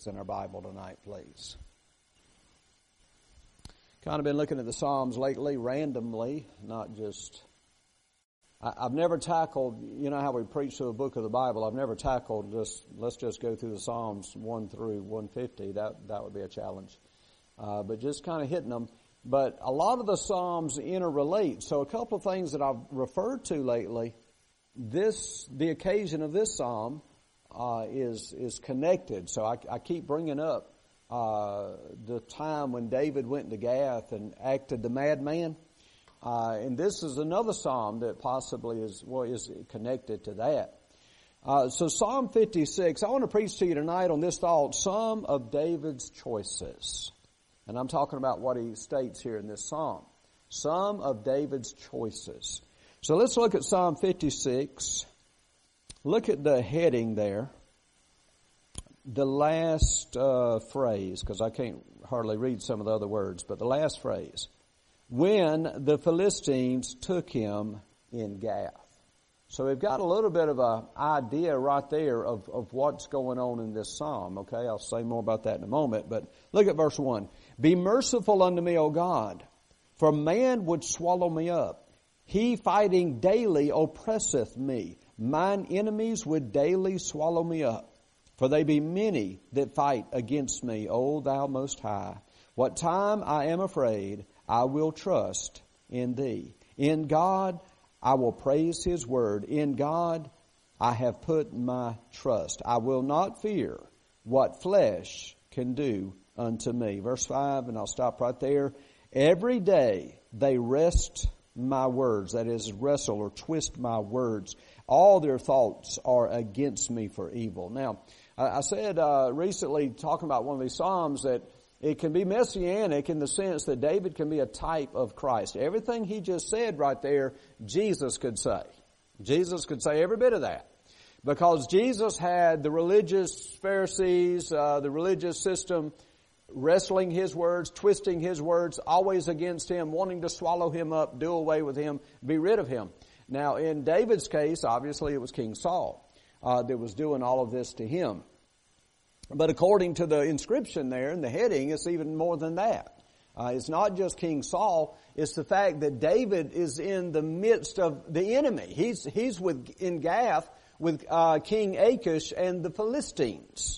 56 in our Bible tonight, please. Kind of been looking at the Psalms lately, randomly, not just... I've never tackled, you know how we preach through a book of the Bible, I've never tackled let's just go through the Psalms 1 through 150. That would be a challenge. But just kind of hitting them. But a lot of the Psalms interrelate. So a couple of things that I've referred to lately, the occasion of this Psalm is connected. So I keep bringing up the time when David went to Gath and acted the madman. And this is another Psalm that possibly is connected to that. So Psalm 56, I want to preach to you tonight on this thought, some of David's choices. And I'm talking about what he states here in this Psalm. Some of David's choices. So let's look at Psalm 56. Look at the heading there. The last phrase, because I can't hardly read some of the other words, but the last phrase. When the Philistines took him in Gath. So we've got a little bit of an idea right there of what's going on in this psalm. Okay, I'll say more about that in a moment. But look at verse 1. Be merciful unto me, O God, for man would swallow me up. He fighting daily oppresseth me. Mine enemies would daily swallow me up. For they be many that fight against me, O thou most high. What time I am afraid, I will trust in thee. In God I will praise his word. In God I have put my trust. I will not fear what flesh can do unto me. Verse 5, and I'll stop right there. Every day they wrest my words, that is, wrestle or twist my words. All their thoughts are against me for evil. Now, I said recently, talking about one of these Psalms, that it can be messianic in the sense that David can be a type of Christ. Everything he just said right there, Jesus could say. Jesus could say every bit of that. Because Jesus had the religious Pharisees, the religious system, wrestling his words, twisting his words, always against him, wanting to swallow him up, do away with him, be rid of him. Now, in David's case, obviously it was King Saul that was doing all of this to him. But according to the inscription there in the heading, it's even more than that. It's not just King Saul. It's the fact that David is in the midst of the enemy. He's in Gath with King Achish and the Philistines.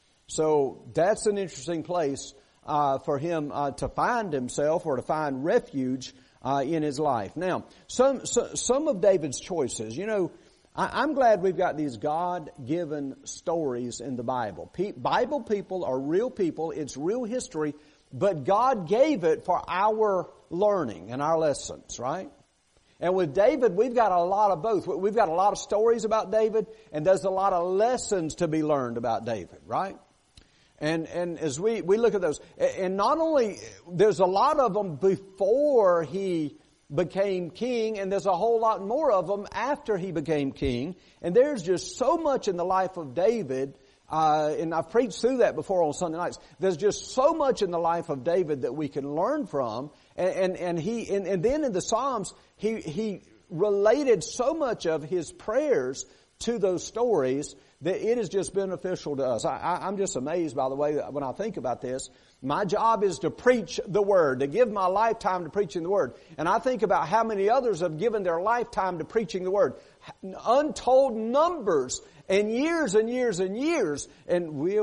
So that's an interesting place for him to find himself or to find refuge in his life. Now, some of David's choices, you know, I'm glad we've got these God-given stories in the Bible. Bible people are real people. It's real history. But God gave it for our learning and our lessons, right? And with David, we've got a lot of both. We've got a lot of stories about David, and there's a lot of lessons to be learned about David, right? And as we look at those, and not only, there's a lot of them before he became king, and there's a whole lot more of them after he became king. And there's just so much in the life of David, and I've preached through that before on Sunday nights. There's just so much in the life of David that we can learn from. And then in the Psalms, he related so much of his prayers to those stories that it is just beneficial to us. I'm just amazed, by the way, that when I think about this. My job is to preach the Word, to give my lifetime to preaching the Word. And I think about how many others have given their lifetime to preaching the Word. Untold numbers and years and years and years. And we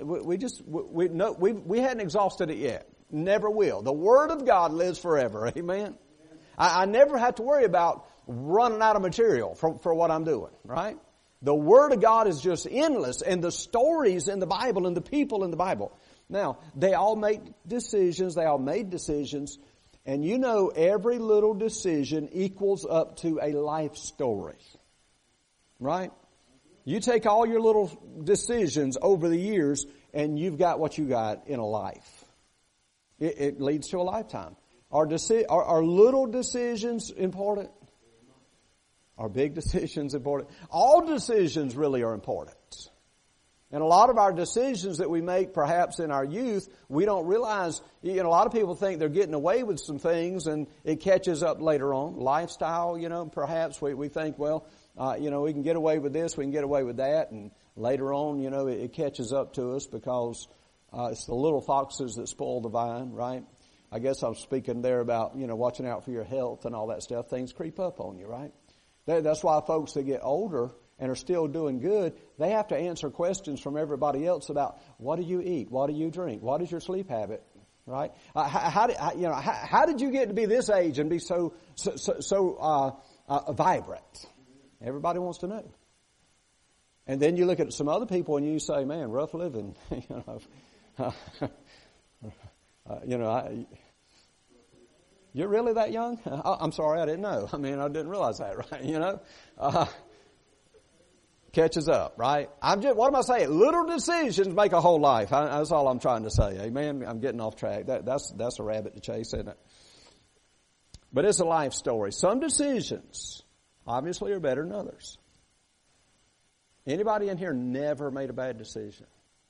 hadn't exhausted it yet. Never will. The Word of God lives forever. Amen. I never have to worry about running out of material for what I'm doing, right? The Word of God is just endless, and the stories in the Bible and the people in the Bible. Now, they all make decisions, they all made decisions, and you know every little decision equals up to a life story. Right? You take all your little decisions over the years, and you've got what you got in a life. It leads to a lifetime. Are little decisions important? Are big decisions important? All decisions really are important. And a lot of our decisions that we make perhaps in our youth, we don't realize, you know, a lot of people think they're getting away with some things and it catches up later on. Lifestyle, you know, perhaps we think, well, you know, we can get away with this, we can get away with that, and Later on, it catches up to us because it's the little foxes that spoil the vine, right? I guess I'm speaking there about, watching out for your health and all that stuff. Things creep up on you, right? That's why folks that get older and are still doing good, they have to answer questions from everybody else about what do you eat? What do you drink? What is your sleep habit? Right? How did you get to be this age and be so vibrant? Everybody wants to know. And then you look at some other people and you say, man, rough living. You're really that young? I'm sorry, I didn't know. I didn't realize that, right? Catches up, right? What am I saying? Little decisions make a whole life. That's all I'm trying to say. Amen. I'm getting off track. That's a rabbit to chase, isn't it? But it's a life story. Some decisions obviously are better than others. Anybody in here never made a bad decision?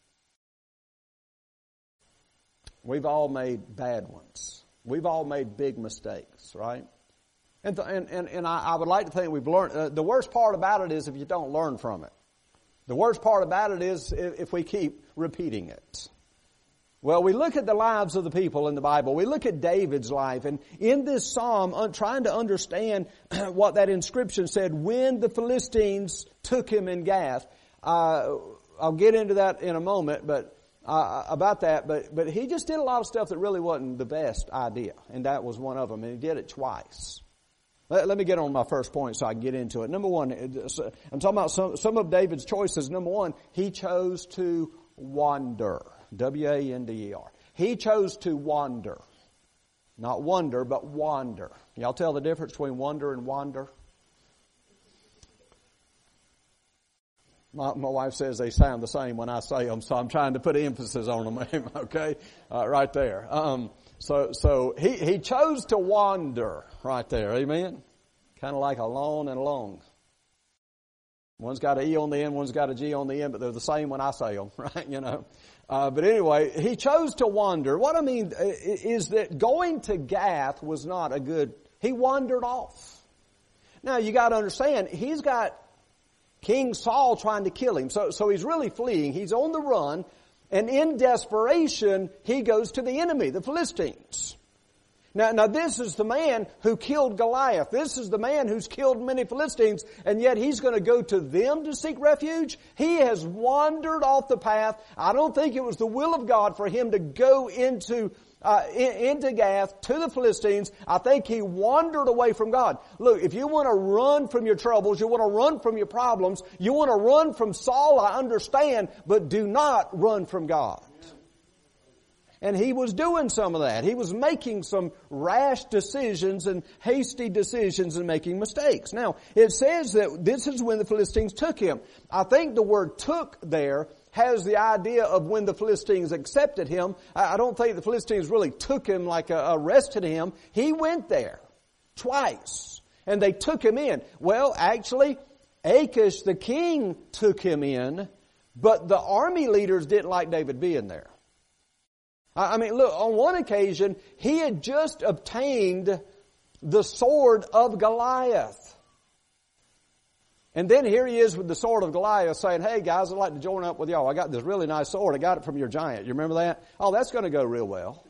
We've all made bad ones. We've all made big mistakes, right? And I would like to think we've learned. The worst part about it is if you don't learn from it. The worst part about it is if we keep repeating it. Well, we look at the lives of the people in the Bible. We look at David's life. And in this psalm, trying to understand what that inscription said, when the Philistines took him in Gath. I'll get into that in a moment, but about that. But he just did a lot of stuff that really wasn't the best idea. And that was one of them. And he did it twice. Let me get on my first point so I can get into it. Number one, I'm talking about some of David's choices. Number one, he chose to wander. W-A-N-D-E-R. He chose to wander. Not wonder, but wander. Y'all tell the difference between wonder and wander? My wife says they sound the same when I say them, so I'm trying to put emphasis on them, okay? Right there. So he chose to wander right there, amen? Kind of like a lawn and a long. One's got an E on the end, one's got a G on the end, but they're the same when I say them, right? But anyway, he chose to wander. What I mean is that going to Gath was not a good, he wandered off. Now you got to understand, he's got King Saul trying to kill him. So he's really fleeing. He's on the run. And in desperation, he goes to the enemy, the Philistines. Now this is the man who killed Goliath. This is the man who's killed many Philistines, and yet he's going to go to them to seek refuge? He has wandered off the path. I don't think it was the will of God for him to go into Gath to the Philistines. I think he wandered away from God. Look, if you want to run from your troubles, you want to run from your problems, you want to run from Saul, I understand, but do not run from God. And he was doing some of that. He was making some rash decisions and hasty decisions and making mistakes. Now, it says that this is when the Philistines took him. I think the word took there has the idea of when the Philistines accepted him. I don't think the Philistines really took him like arrested him. He went there twice. And they took him in. Well, actually, Achish, the king, took him in. But the army leaders didn't like David being there. Look, on one occasion, he had just obtained the sword of Goliath. And then here he is with the sword of Goliath saying, hey guys, I'd like to join up with y'all. I got this really nice sword. I got it from your giant. You remember that? Oh, that's going to go real well.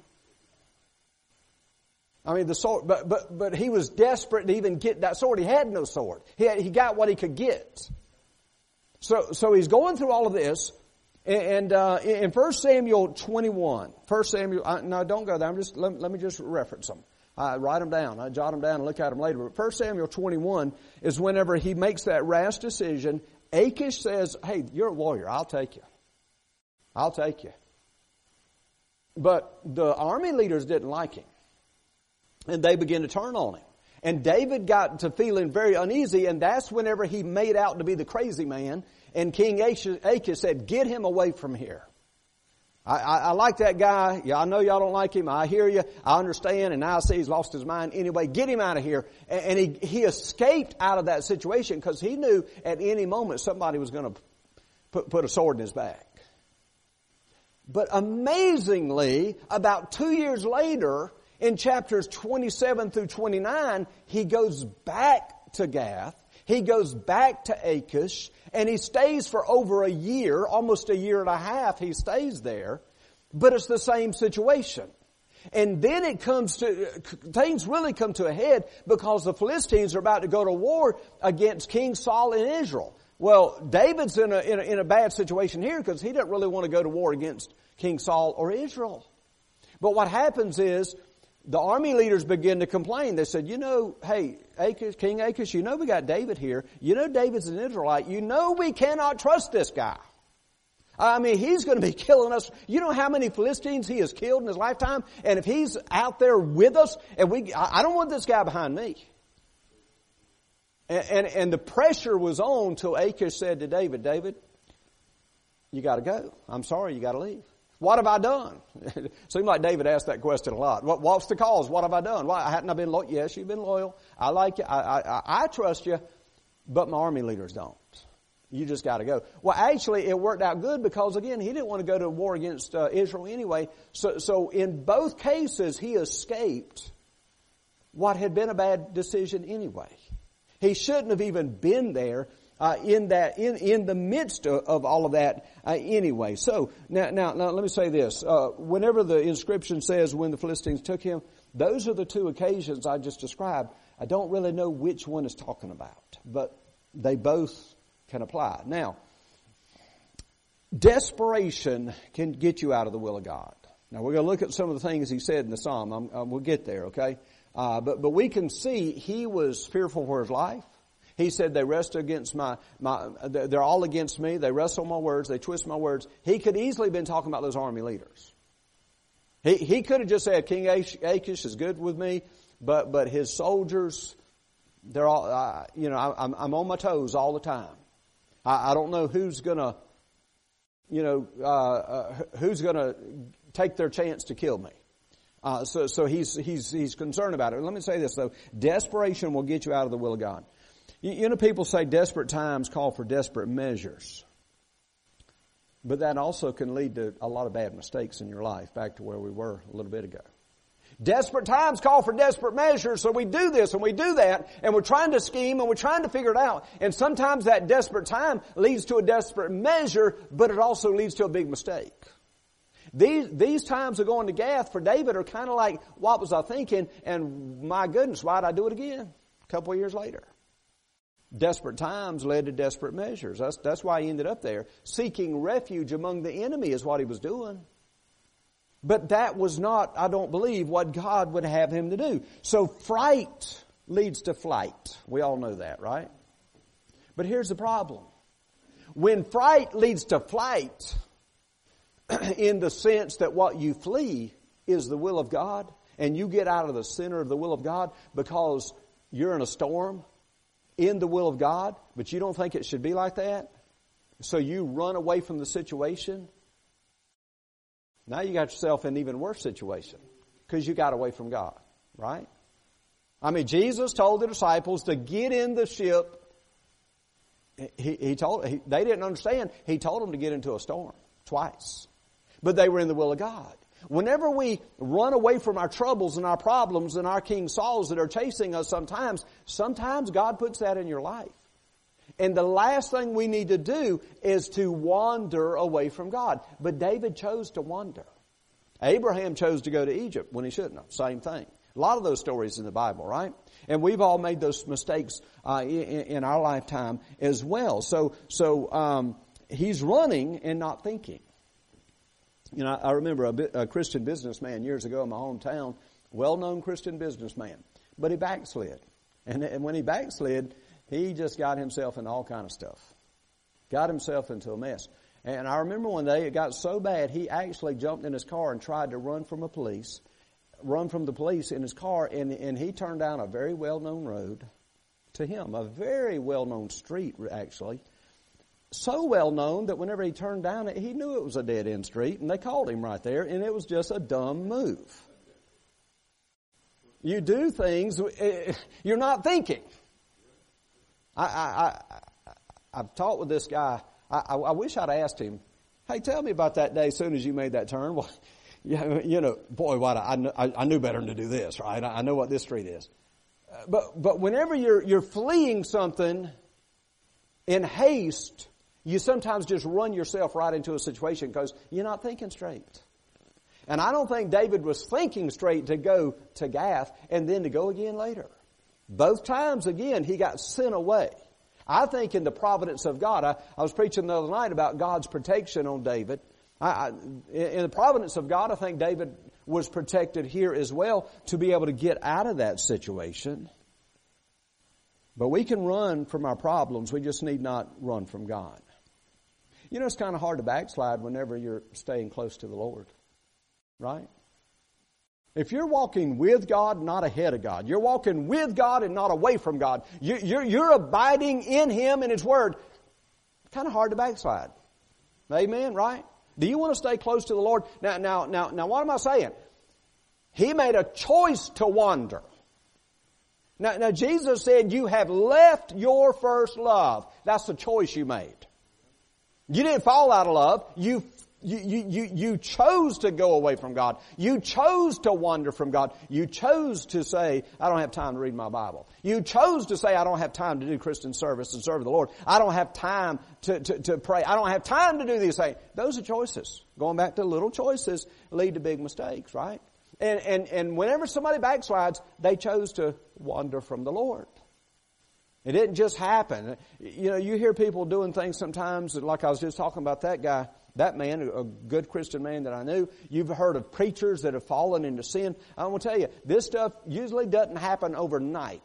The sword, but he was desperate to even get that sword. He had no sword. He got what he could get. So he's going through all of this. And in 1 Samuel 21, no, don't go there. Let me just reference them. Write them down. I jot them down and look at them later. But 1 Samuel 21 is whenever he makes that rash decision. Achish says, hey, you're a warrior. I'll take you. I'll take you. But the army leaders didn't like him. And they began to turn on him. And David got to feeling very uneasy, and that's whenever he made out to be the crazy man. And King Achish said, get him away from here. I like that guy. Yeah, I know y'all don't like him. I hear you. I understand. And now I see he's lost his mind. Anyway, get him out of here. And he escaped out of that situation because he knew at any moment somebody was going to put a sword in his back. But amazingly, about 2 years later, in chapters 27 through 29, he goes back to Gath. He goes back to Achish, and he stays for over a year, almost a year and a half he stays there, but it's the same situation. And then things really come to a head because the Philistines are about to go to war against King Saul in Israel. Well, David's in a bad situation here because he doesn't really want to go to war against King Saul or Israel. But what happens is the army leaders begin to complain. They said, hey, Achish, King Achish, we got David here. David's an Israelite. We cannot trust this guy. He's going to be killing us. You know how many Philistines he has killed in his lifetime? And if he's out there with us, I don't want this guy behind me. And the pressure was on till Achish said to David, David, you got to go. I'm sorry, you got to leave. What have I done? It seemed like David asked that question a lot. What's the cause? What have I done? Why hadn't I been loyal? Yes, you've been loyal. I like you. I trust you, but my army leaders don't. You just got to go. Well, actually, it worked out good because, again, he didn't want to go to war against Israel anyway. So in both cases, he escaped what had been a bad decision anyway. He shouldn't have even been there in the midst of all of that anyway. So now let me say this: whenever the inscription says when the Philistines took him, those are the two occasions I just described. I don't really know which one is talking about, but they both can apply. Now, desperation can get you out of the will of God. Now, we're going to look at some of the things he said in the Psalm. We'll get there, okay? But we can see he was fearful for his life. He said, they wrestle against they're all against me. They wrestle my words. They twist my words. He could easily have been talking about those army leaders. He could have just said, King Achish is good with me, but his soldiers, they're all, I'm on my toes all the time. I don't know who's gonna take their chance to kill me. So he's concerned about it. Let me say this though: desperation will get you out of the will of God. People say desperate times call for desperate measures, but that also can lead to a lot of bad mistakes in your life. Back to where we were a little bit ago. Desperate times call for desperate measures, so we do this and we do that, and we're trying to scheme and we're trying to figure it out. And sometimes that desperate time leads to a desperate measure, but it also leads to a big mistake. These times of going to Gath for David are kind of like, what was I thinking? And my goodness, why did I do it again? A couple of years later. Desperate times led to desperate measures. That's why he ended up there. Seeking refuge among the enemy is what he was doing. But that was not, I don't believe, what God would have him to do. So fright leads to flight. We all know that, right? But here's the problem. When fright leads to flight, in the sense that what you flee is the will of God, and you get out of the center of the will of God because you're in a storm in the will of God, but you don't think it should be like that, so you run away from the situation. Now you got yourself in an even worse situation because you got away from God, right? Jesus told the disciples to get in the ship. They didn't understand. He told them to get into a storm twice. But they were in the will of God. Whenever we run away from our troubles and our problems and our King Sauls that are chasing us sometimes God puts that in your life. And the last thing we need to do is to wander away from God. But David chose to wander. Abraham chose to go to Egypt when he shouldn't have. Same thing. A lot of those stories in the Bible, right? And we've all made those mistakes in our lifetime as well. So he's running and not thinking. I remember a Christian businessman years ago in my hometown, well-known Christian businessman, but he backslid. And when he backslid, he just got himself in all kind of stuff. Got himself into a mess. And I remember one day it got so bad, he actually jumped in his car and tried to run from the police in his car, and he turned down a very well-known road to him, a very well-known street, actually. So well-known that whenever he turned down it, he knew it was a dead-end street, and they called him right there, and it was just a dumb move. You do things, you're not thinking. I've talked with this guy. I wish I'd asked him, hey, tell me about that day as soon as you made that turn. Well, boy, I knew better than to do this, right? I know what this street is. But whenever you're fleeing something in haste, you sometimes just run yourself right into a situation because you're not thinking straight. And I don't think David was thinking straight to go to Gath and then to go again later. Both times, again, he got sent away. I think in the providence of God, I was preaching the other night about God's protection on David. In the providence of God, I think David was protected here as well to be able to get out of that situation. But we can run from our problems. We just need not run from God. You know, it's kind of hard to backslide whenever you're staying close to the Lord. Right? If you're walking with God, not ahead of God. You're walking with God and not away from God. You're abiding in Him and His Word. Kind of hard to backslide. Amen, right? Do you want to stay close to the Lord? Now, what am I saying? He made a choice to wander. Now, Jesus said, you have left your first love. That's the choice you made. You didn't fall out of love. You chose to go away from God. You chose to wander from God. You chose to say, I don't have time to read my Bible. You chose to say, I don't have time to do Christian service and serve the Lord. I don't have time to pray. I don't have time to do these things. Those are choices. Going back to little choices lead to big mistakes, right? And whenever somebody backslides, they chose to wander from the Lord. It didn't just happen. You know, you hear people doing things sometimes, like I was just talking about that guy. That man, a good Christian man that I knew. You've heard of preachers that have fallen into sin. I want to tell you, this stuff usually doesn't happen overnight.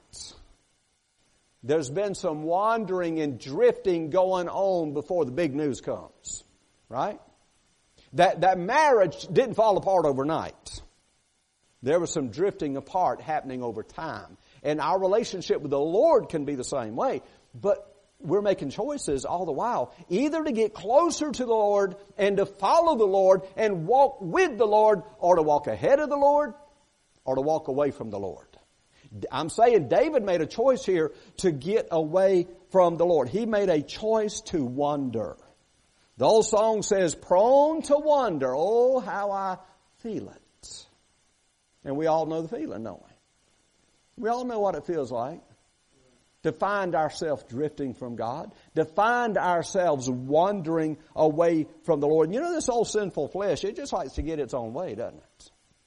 There's been some wandering and drifting going on before the big news comes. Right? That marriage didn't fall apart overnight. There was some drifting apart happening over time. And our relationship with the Lord can be the same way. But we're making choices all the while, either to get closer to the Lord and to follow the Lord and walk with the Lord, or to walk ahead of the Lord, or to walk away from the Lord. I'm saying David made a choice here to get away from the Lord. He made a choice to wander. The old song says, prone to wander, oh, how I feel it. And we all know the feeling, don't we? We all know what it feels like to find ourselves drifting from God, to find ourselves wandering away from the Lord. You know, this old sinful flesh, it just likes to get its own way, doesn't it?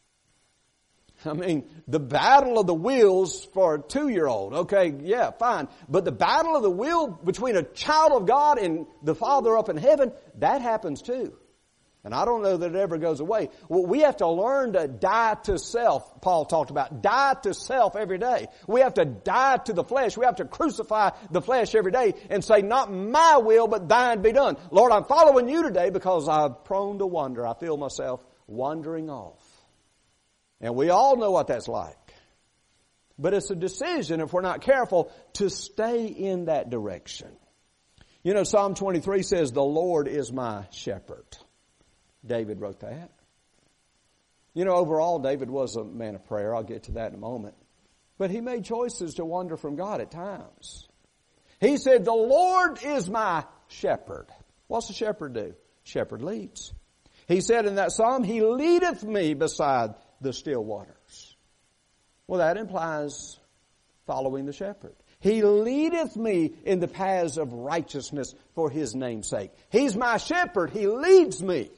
I mean, the battle of the wills for a 2-year-old, okay, yeah, fine. But the battle of the will between a child of God and the Father up in heaven, that happens too. And I don't know that it ever goes away. Well, we have to learn to die to self, Paul talked about. Die to self every day. We have to die to the flesh. We have to crucify the flesh every day and say, not my will, but thine be done. Lord, I'm following you today because I'm prone to wander. I feel myself wandering off. And we all know what that's like. But it's a decision, if we're not careful, to stay in that direction. You know, Psalm 23 says, the Lord is my shepherd. David wrote that. You know, overall, David was a man of prayer. I'll get to that in a moment. But he made choices to wander from God at times. He said, the Lord is my shepherd. What's the shepherd do? Shepherd leads. He said in that psalm, He leadeth me beside the still waters. Well, that implies following the shepherd. He leadeth me in the paths of righteousness for His name's sake. He's my shepherd. He leads me.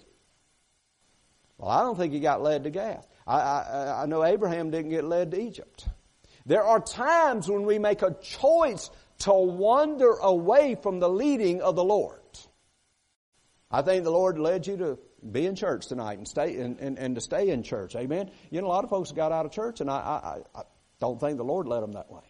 Well, I don't think he got led to Gath. I know Abraham didn't get led to Egypt. There are times when we make a choice to wander away from the leading of the Lord. I think the Lord led you to be in church tonight and stay and to stay in church. Amen. You know, a lot of folks got out of church, and I don't think the Lord led them that way.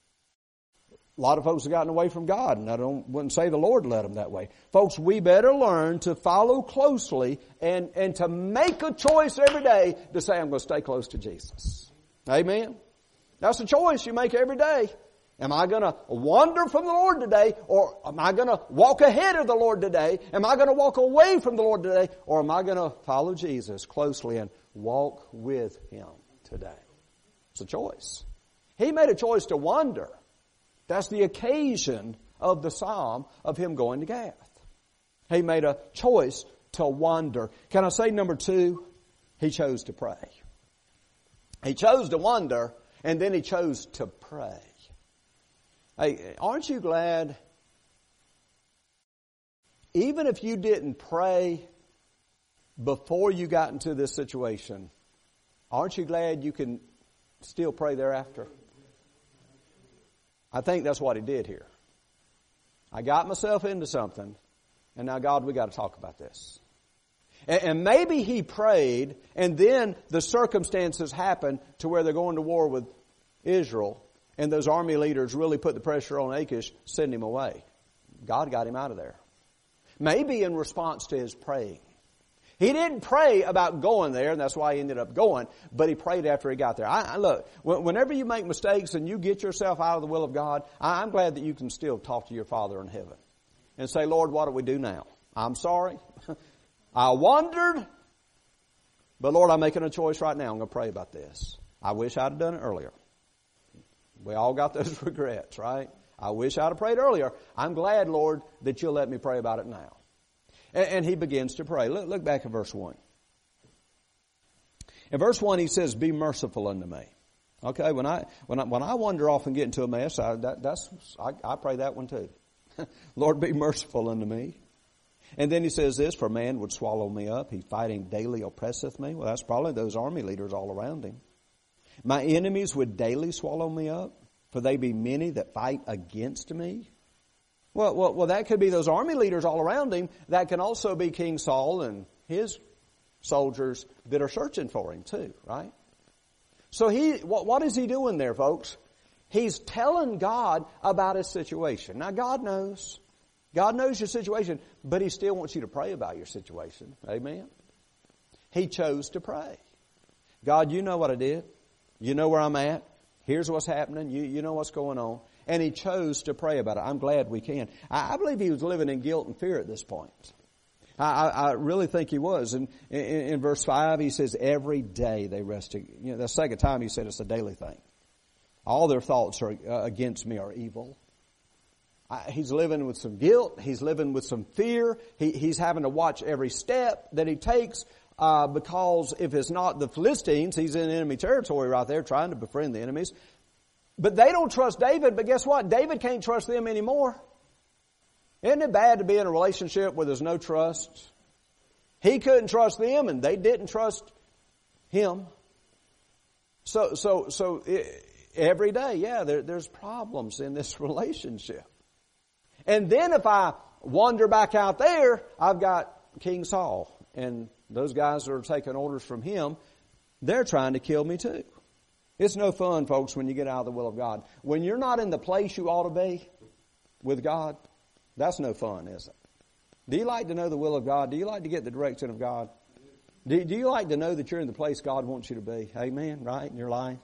A lot of folks have gotten away from God, and I wouldn't say the Lord led them that way. Folks, we better learn to follow closely and to make a choice every day to say, I'm going to stay close to Jesus. Amen? That's a choice you make every day. Am I going to wander from the Lord today, or am I going to walk ahead of the Lord today? Am I going to walk away from the Lord today, or am I going to follow Jesus closely and walk with Him today? It's a choice. He made a choice to wander. That's the occasion of the psalm of him going to Gath. He made a choice to wander. Can I say number 2? He chose to pray. He chose to wander, And then he chose to pray. Hey, aren't you glad? Even if you didn't pray before you got into this situation, aren't you glad you can still pray thereafter? I think that's what he did here. I got myself into something, and now, God, we got to talk about this. And maybe he prayed, and then the circumstances happened to where they're going to war with Israel, and those army leaders really put the pressure on Achish, send him away. God got him out of there. Maybe in response to his praying. He didn't pray about going there, and that's why he ended up going, but he prayed after he got there. Look, whenever you make mistakes and you get yourself out of the will of God, I'm glad that you can still talk to your Father in heaven and say, Lord, what do we do now? I'm sorry. I wondered, but Lord, I'm making a choice right now. I'm going to pray about this. I wish I'd have done it earlier. We all got those regrets, right? I wish I'd have prayed earlier. I'm glad, Lord, that you'll let me pray about it now. And he begins to pray. Look back at verse 1. In verse 1 he says, be merciful unto me. Okay, when I wander off and get into a mess, I pray that one too. Lord, be merciful unto me. And then he says this, for man would swallow me up. He fighting daily oppresseth me. Well, that's probably those army leaders all around him. My enemies would daily swallow me up, for they be many that fight against me. Well, that could be those army leaders all around him. That can also be King Saul and his soldiers that are searching for him too, right? So what is he doing there, folks? He's telling God about his situation. Now, God knows. God knows your situation, but he still wants you to pray about your situation. Amen? He chose to pray. God, you know what I did. You know where I'm at. Here's what's happening. You know what's going on. And he chose to pray about it. I'm glad we can. I believe he was living in guilt and fear at this point. I really think he was. And in verse 5, he says, every day they rested. You know, the second time he said it's a daily thing. All their thoughts are against me are evil. He's living with some guilt. He's living with some fear. He's having to watch every step that he takes because if it's not the Philistines, he's in enemy territory right there trying to befriend the enemies. But they don't trust David, but guess what? David can't trust them anymore. Isn't it bad to be in a relationship where there's no trust? He couldn't trust them and they didn't trust him. So every day, there's problems in this relationship. And then if I wander back out there, I've got King Saul and those guys that are taking orders from him. They're trying to kill me too. It's no fun, folks, when you get out of the will of God. When you're not in the place you ought to be with God, that's no fun, is it? Do you like to know the will of God? Do you like to get the direction of God? Do you like to know that you're in the place God wants you to be? Amen, right, in your life?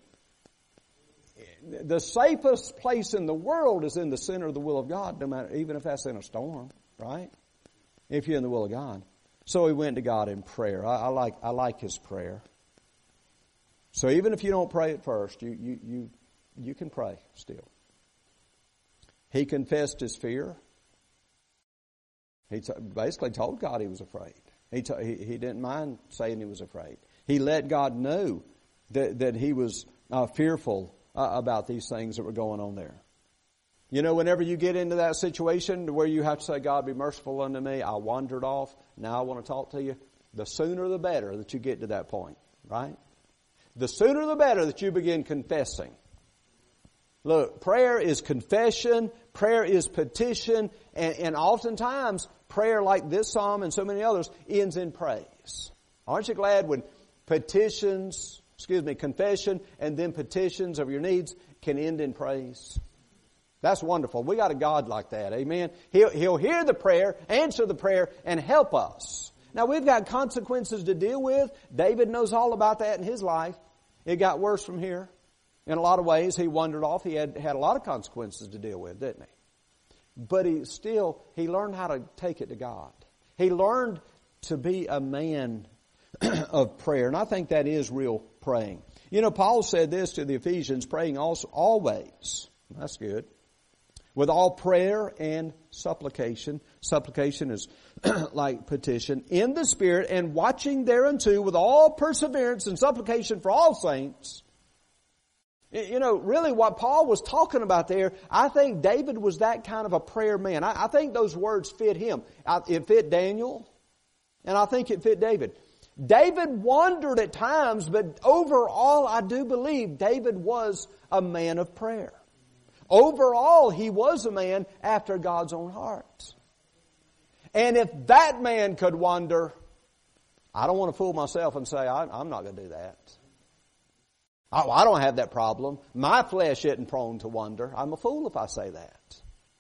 The safest place in the world is in the center of the will of God, no matter, even if that's in a storm, right? If you're in the will of God. So he went to God in prayer. I like his prayer. So even if you don't pray at first, you can pray still. He confessed his fear. He basically told God he was afraid. He didn't mind saying he was afraid. He let God know that he was fearful about these things that were going on there. You know, whenever you get into that situation where you have to say, God, be merciful unto me, I wandered off, now I want to talk to you, the sooner the better that you get to that point, right? The sooner the better that you begin confessing. Look, prayer is confession, prayer is petition, and oftentimes prayer like this psalm and so many others ends in praise. Aren't you glad when confession and then petitions of your needs can end in praise? That's wonderful. We got a God like that, amen? He'll hear the prayer, answer the prayer, and help us. Now, we've got consequences to deal with. David knows all about that in his life. It got worse from here. In a lot of ways, he wandered off. He had a lot of consequences to deal with, didn't he? But he learned how to take it to God. He learned to be a man of prayer. And I think that is real praying. You know, Paul said this to the Ephesians, praying also always. That's good. With all prayer and supplication. Supplication is like petition. In the Spirit, and watching thereunto with all perseverance and supplication for all saints. You know, really what Paul was talking about there, I think David was that kind of a prayer man. I think those words fit him. It fit Daniel, and I think it fit David. David wondered at times, but overall I do believe David was a man of prayer. Overall, he was a man after God's own heart. And if that man could wonder, I don't want to fool myself and say, I'm not going to do that. Oh, I don't have that problem. My flesh isn't prone to wonder. I'm a fool if I say that.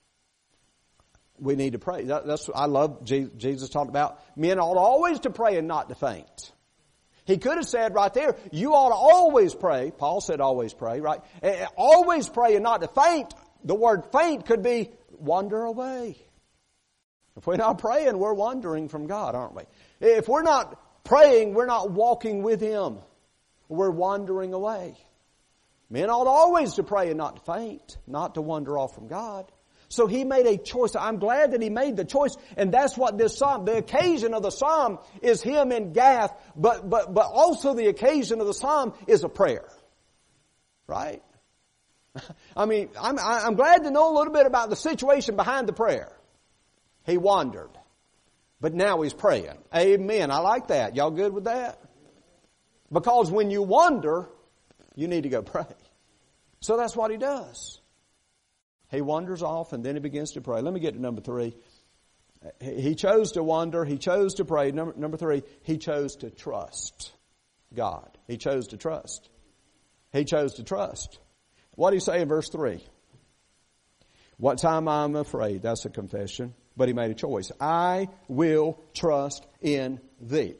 We need to pray. I love Jesus talked about men ought always to pray and not to faint. He could have said right there, you ought to always pray. Paul said always pray, right? Always pray and not to faint. The word faint could be wander away. If we're not praying, we're wandering from God, aren't we? If we're not praying, we're not walking with Him. We're wandering away. Men ought always to pray and not to faint, not to wander off from God. So he made a choice. I'm glad that he made the choice. And that's what this psalm, the occasion of the psalm is him in Gath, but also the occasion of the psalm is a prayer. Right? I mean, I'm glad to know a little bit about the situation behind the prayer. He wandered. But now he's praying. Amen. I like that. Y'all good with that? Because when you wander, you need to go pray. So that's what he does. He wanders off and then he begins to pray. Let me get to number 3. He chose to wander. He chose to pray. Number 3, he chose to trust God. He chose to trust. He chose to trust. What do he say in verse 3? What time I'm afraid. That's a confession. But he made a choice. I will trust in thee.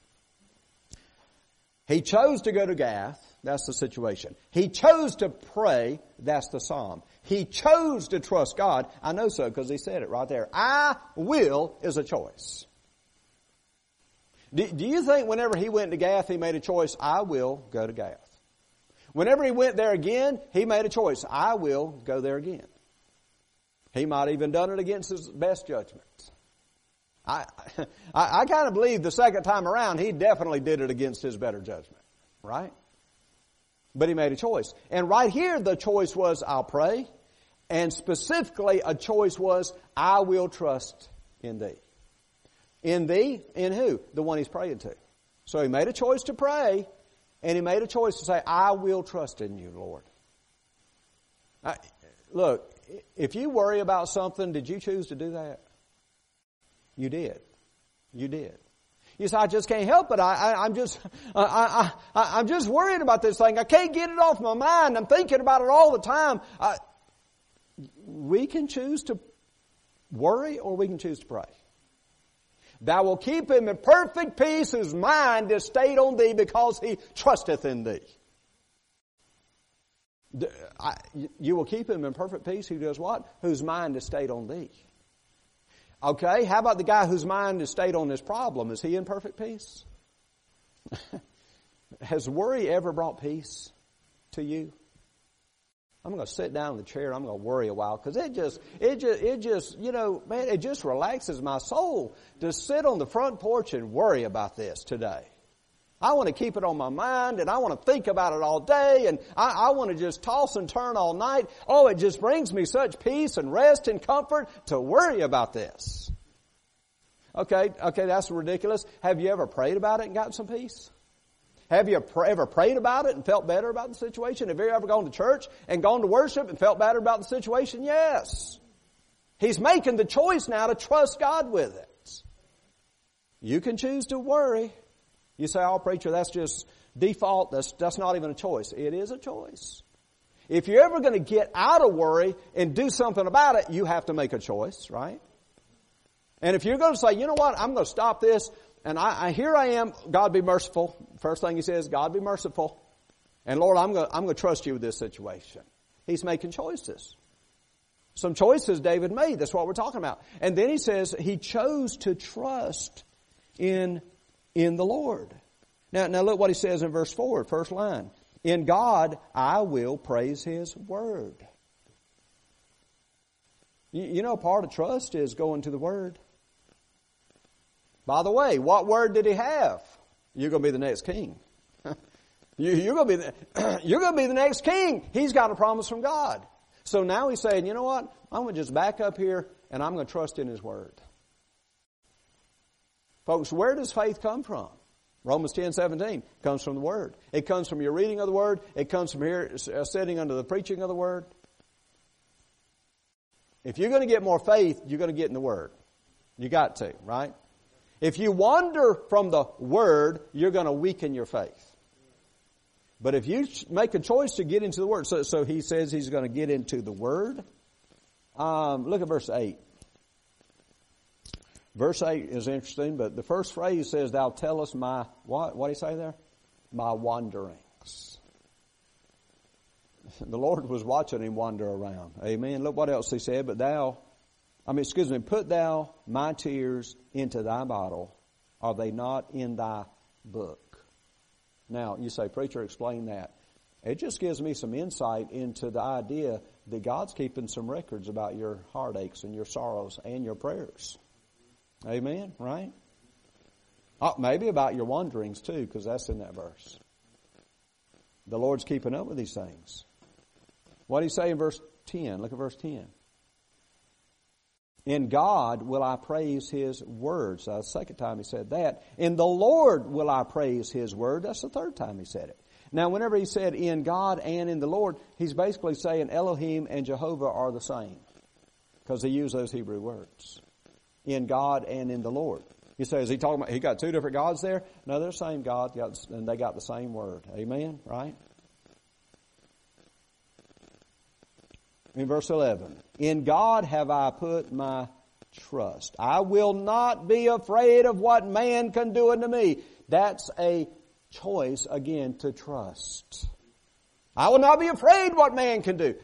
He chose to go to Gath. That's the situation. He chose to pray. That's the psalm. He chose to trust God. I know so because he said it right there. I will is a choice. Do you think whenever he went to Gath, he made a choice? I will go to Gath. Whenever he went there again, he made a choice. I will go there again. He might have even done it against his best judgment. I kind of believe the second time around, he definitely did it against his better judgment. Right? But he made a choice. And right here, the choice was, I'll pray. And specifically, a choice was, I will trust in thee. In thee? In who? The one he's praying to. So he made a choice to pray, and he made a choice to say, I will trust in you, Lord. Look, if you worry about something, did you choose to do that? You did. You did. You say, I just can't help it. I'm just worried about this thing. I can't get it off my mind. I'm thinking about it all the time. We can choose to worry or we can choose to pray. Thou will keep him in perfect peace whose mind is stayed on thee because he trusteth in thee. You will keep him in perfect peace who does what? Whose mind is stayed on thee. Okay, how about the guy whose mind is stayed on this problem? Is he in perfect peace? Has worry ever brought peace to you? I'm going to sit down in the chair and I'm going to worry a while because it just, you know, man, it just relaxes my soul to sit on the front porch and worry about this today. I want to keep it on my mind and I want to think about it all day and I want to just toss and turn all night. Oh, it just brings me such peace and rest and comfort to worry about this. Okay, that's ridiculous. Have you ever prayed about it and gotten some peace? Have you ever prayed about it and felt better about the situation? Have you ever gone to church and gone to worship and felt better about the situation? Yes. He's making the choice now to trust God with it. You can choose to worry. You say, oh, preacher, that's just default. That's not even a choice. It is a choice. If you're ever going to get out of worry and do something about it, you have to make a choice, right? And if you're going to say, you know what, I'm going to stop this, and here I am, God be merciful. First thing he says, God be merciful. And Lord, I'm going to trust you with this situation. He's making choices. Some choices David made. That's what we're talking about. And then he says he chose to trust in the Lord. Now look what he says in verse 4, first line. In God I will praise his word. You know, part of trust is going to the word. By the way, what word did he have? You're going to be the next king. You're going to be the next king. He's got a promise from God. So now he's saying, you know what? I'm going to just back up here and I'm going to trust in His Word. Folks, where does faith come from? Romans 10:17 comes from the Word. It comes from your reading of the Word. It comes from here sitting under the preaching of the Word. If you're going to get more faith, you're going to get in the Word. You got to, right? If you wander from the Word, you're going to weaken your faith. But if you make a choice to get into the Word, so he says he's going to get into the Word. Look at verse 8. Verse 8 is interesting, but the first phrase says, Thou tellest my, what do you say there? My wanderings. The Lord was watching him wander around. Amen. Look what else he said, put thou my tears into thy bottle. Are they not in thy book? Now, you say, preacher, explain that. It just gives me some insight into the idea that God's keeping some records about your heartaches and your sorrows and your prayers. Amen, right? Maybe about your wanderings too, because that's in that verse. The Lord's keeping up with these things. What do he say in verse 10? Look at verse 10. In God will I praise His word. So that's the second time he said that. In the Lord will I praise His word. That's the third time he said it. Now, whenever he said in God and in the Lord, he's basically saying Elohim and Jehovah are the same. Because he used those Hebrew words. In God and in the Lord. You say, is he talking about, he got two different gods there? No, they're the same God, and they got the same word. Amen? Right? In verse 11, in God have I put my trust. I will not be afraid of what man can do unto me. That's a choice, again, to trust. I will not be afraid what man can do.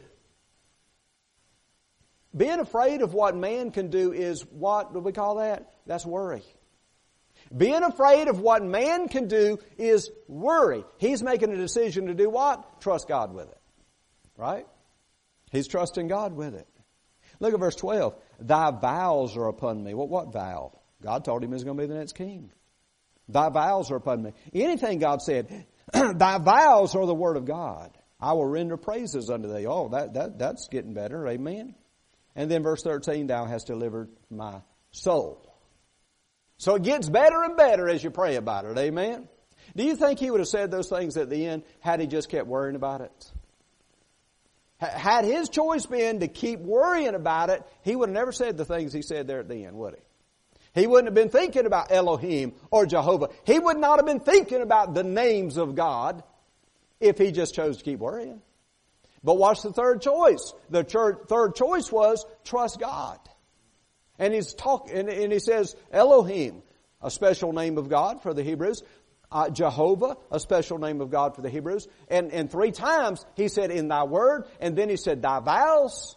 Being afraid of what man can do is, what do we call that? That's worry. Being afraid of what man can do is worry. He's making a decision to do what? Trust God with it. Right? He's trusting God with it. Look at verse 12. Thy vows are upon me. Well, what vow? God told him he was going to be the next king. Thy vows are upon me. Anything God said, thy vows are the word of God. I will render praises unto thee. Oh, that's getting better. Amen. And then verse 13, thou hast delivered my soul. So it gets better and better as you pray about it. Amen. Do you think he would have said those things at the end had he just kept worrying about it? Had his choice been to keep worrying about it, he would have never said the things he said there at the end, would he? He wouldn't have been thinking about Elohim or Jehovah. He would not have been thinking about the names of God if he just chose to keep worrying. But what's the third choice? The third choice was trust God. And he says Elohim, a special name of God for the Hebrews. Jehovah, a special name of God for the Hebrews. And 3 times he said in thy word, and then he said thy vows.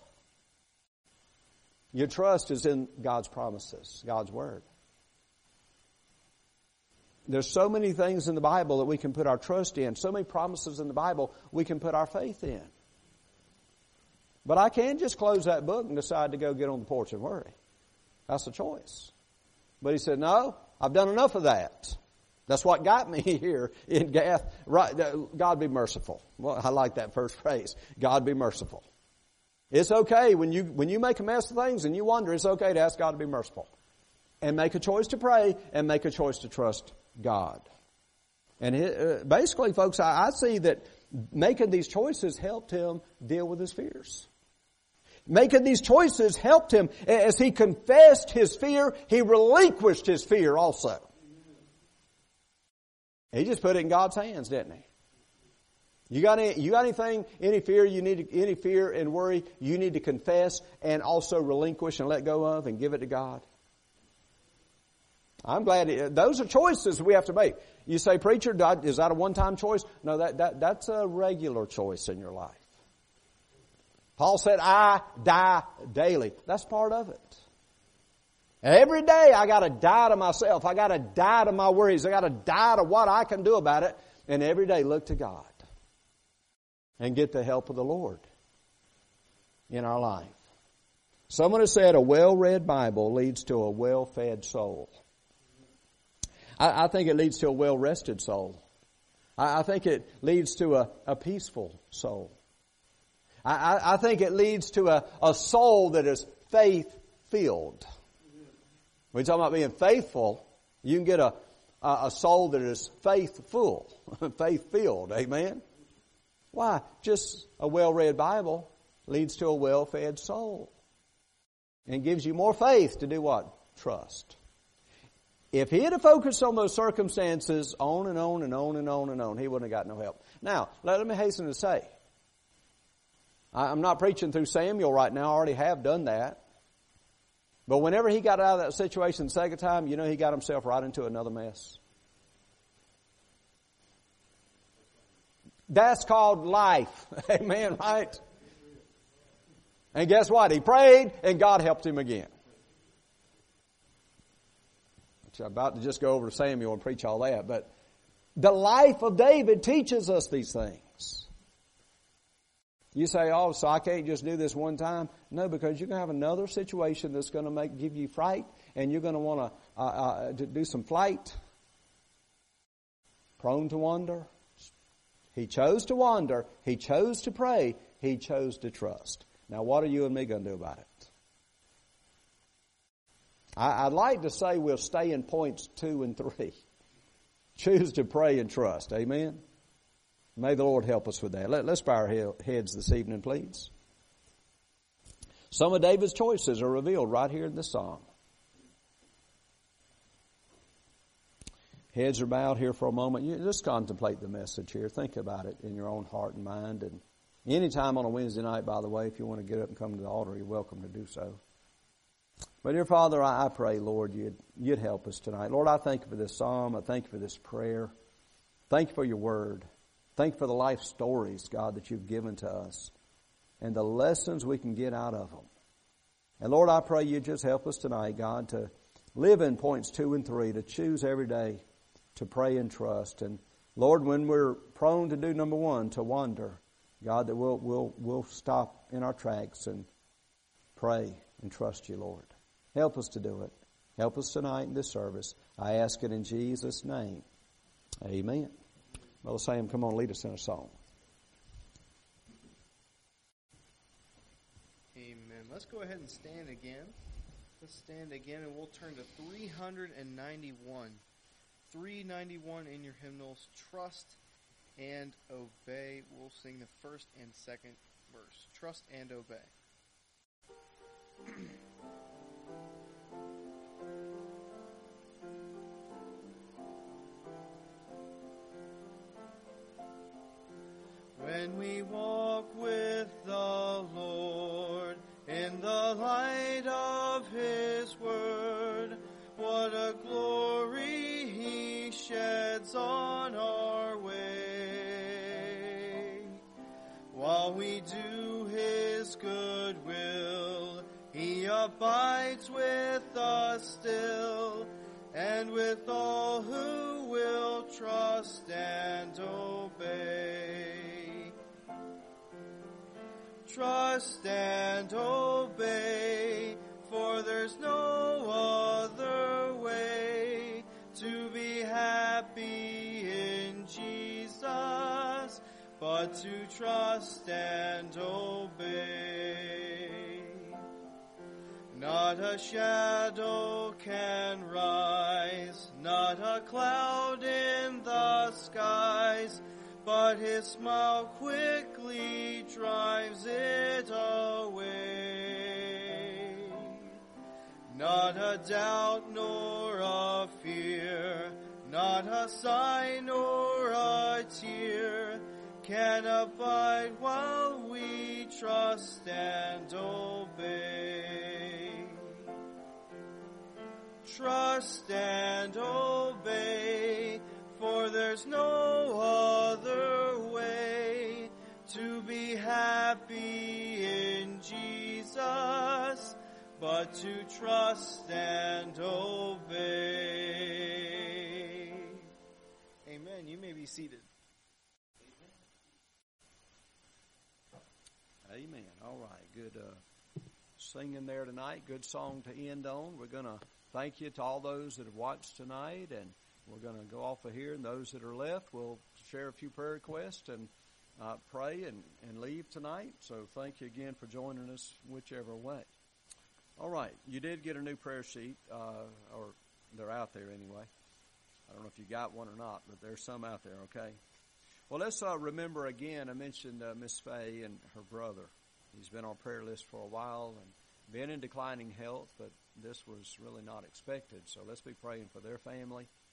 Your trust is in God's promises, God's word. There's so many things in the Bible that we can put our trust in. So many promises in the Bible we can put our faith in. But I can't just close that book and decide to go get on the porch and worry. That's a choice. But he said, no, I've done enough of that. That's what got me here in Gath. Right, God be merciful. Well, I like that first phrase. God be merciful. It's okay when you make a mess of things and you wonder, it's okay to ask God to be merciful. And make a choice to pray and make a choice to trust God. And basically, folks, I see that making these choices helped him deal with his fears. Making these choices helped him. As he confessed his fear, he relinquished his fear also. He just put it in God's hands, didn't he? You got anything, any fear any fear and worry you need to confess and also relinquish and let go of and give it to God? I'm glad those are choices we have to make. You say, preacher, is that a one-time choice? No, that's a regular choice in your life. Paul said, I die daily. That's part of it. Every day I got to die to myself. I got to die to my worries. I got to die to what I can do about it. And every day look to God and get the help of the Lord in our life. Someone has said a well-read Bible leads to a well-fed soul. I think it leads to a well-rested soul. I think it leads to a peaceful soul. I think it leads to a soul that is faith-filled. When you're talking about being faithful, you can get a soul that is faithful, faith-filled. Amen? Why? Just a well-read Bible leads to a well-fed soul. And gives you more faith to do what? Trust. If he had focused on those circumstances on and on and on and on and on, he wouldn't have got no help. Now, let me hasten to say, I'm not preaching through Samuel right now. I already have done that. But whenever he got out of that situation the second time, you know he got himself right into another mess. That's called life. Amen, right? And guess what? He prayed and God helped him again. I'm about to just go over to Samuel and preach all that, but the life of David teaches us these things. You say, oh, so I can't just do this one time? No, because you're going to have another situation that's going to give you fright, and you're going to want to do some flight. Prone to wander. He chose to wander. He chose to pray. He chose to trust. Now, what are you and me going to do about it? I'd like to say we'll stay in points 2 and 3. Choose to pray and trust. Amen? May the Lord help us with that. Let's bow our heads this evening, please. Some of David's choices are revealed right here in this psalm. Heads are bowed here for a moment. You just contemplate the message here. Think about it in your own heart and mind. And anytime on a Wednesday night, by the way, if you want to get up and come to the altar, you're welcome to do so. But dear Father, I pray, Lord, you'd help us tonight. Lord, I thank you for this psalm. I thank you for this prayer. Thank you for your word. Thank you for the life stories, God, that you've given to us and the lessons we can get out of them. And Lord, I pray you just help us tonight, God, to live in points 2 and 3, to choose every day to pray and trust. And Lord, when we're prone to do number 1, to wander, God, that we'll stop in our tracks and pray and trust you, Lord. Help us to do it. Help us tonight in this service. I ask it in Jesus' name. Amen. Brother Sam, come on, lead us in a song. Amen. Let's go ahead and stand again. Let's stand again, and we'll turn to 391. 391 in your hymnals. Trust and obey. We'll sing the first and second verse. Trust and obey. When we walk with the Lord in the light of His Word, what a glory He sheds on our way. While we do His good will, He abides with us still, and with all who will trust and obey. Trust and obey, for there's no other way to be happy in Jesus, but to trust and obey. Not a shadow can rise, not a cloud in the skies, but His smile quickly drives it away. Not a doubt nor a fear, not a sigh nor a tear can abide while we trust and obey. Trust and obey, for there's no other way to be happy in Jesus, but to trust and obey. Amen. You may be seated. Amen. All right. Good singing there tonight. Good song to end on. We're going to thank you to all those that have watched tonight, and we're going to go off of here, and those that are left will share a few prayer requests and pray and leave tonight. So thank you again for joining us whichever way. All right, you did get a new prayer sheet, or they're out there anyway. I don't know if you got one or not, but there's some out there, okay? Well, let's remember again, I mentioned Miss Faye and her brother. He's been on prayer list for a while and been in declining health, but this was really not expected. So let's be praying for their family